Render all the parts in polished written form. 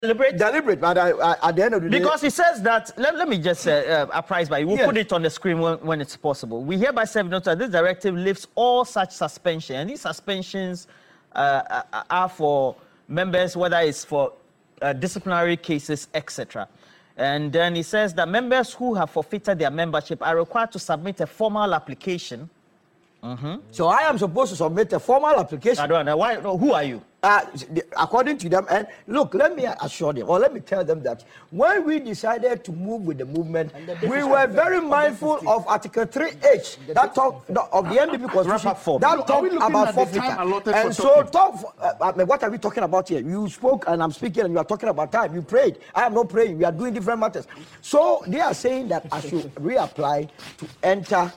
Deliberate, but at the end of the day... Because he says that, let me just apprise by you. We'll put it on the screen when it's possible. We hereby serve notice that this directive lifts all such suspension. And these suspensions are for members, whether it's for disciplinary cases, etc. And then he says that members who have forfeited their membership are required to submit a formal application. So I am supposed to submit a formal application. I don't know. Why? No, who are you? According to them, and look, let me assure them, or let me tell them that when we decided to move with the movement, we were very mindful of Article 3H that talk of the NPP Constitution that talked about forfeiture. And so, what are we talking about here? You spoke, and I'm speaking, and you are talking about time. You prayed. I am not praying. We are doing different matters. So they are saying that I should reapply to enter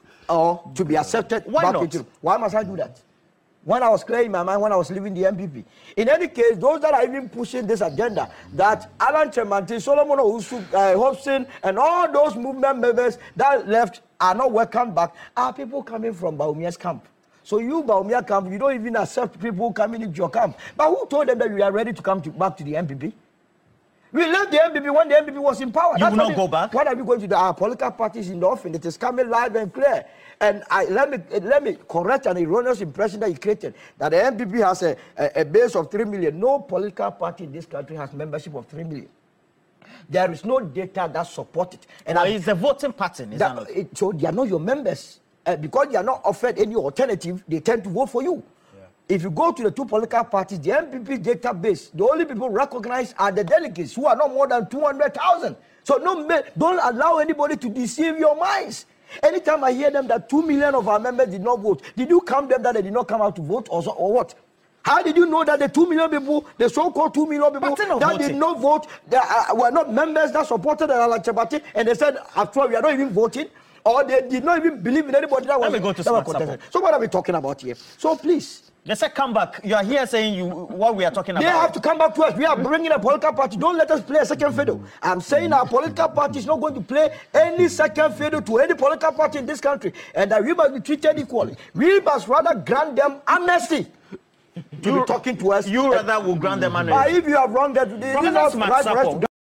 or to be accepted. Why not? Why must I do that? When I was clearing my mind, when I was leaving the NPP. In any case, those that are even pushing this agenda, that Alan Tremanti, Solomon Owusu, Hobson, and all those movement members that left are not welcome back, are people coming from Baumia's camp. So you, Baumia camp, you don't even accept people coming into your camp. But who told them that you are ready to come back to the NPP? We left the NPP when the NPP was in power. You will not go back? What are we going to do? Our political parties in the offing. It is coming live and clear. And let me correct an erroneous impression that you created, that the NPP has a base of 3 million. No political party in this country has membership of 3 million. There is no data that supports it. And it's a voting pattern, is that not? So they are not your members. Because they are not offered any alternative, they tend to vote for you. If you go to the two political parties, the NPP database, the only people recognized are the delegates who are not more than 200,000. So don't allow anybody to deceive your minds. Anytime I hear them that 2 million of our members did not vote, did you count them that they did not come out to vote or what? How did you know that the 2 million people, the so-called 2 million people that did not vote, were not members that supported Alan Tremanti, and they said, after all, we are not even voting? Or they did not even believe in anybody that was contested. So what are we talking about here? So please. They said come back. You are here saying what we are talking about. They have to come back to us. We are bringing a political party. Don't let us play a second fiddle. I'm saying our political party is not going to play any second fiddle to any political party in this country. And that we must be treated equally. We must rather grant them amnesty to be talking to us. You rather will grant them amnesty. If you have wronged them, this is not right for us to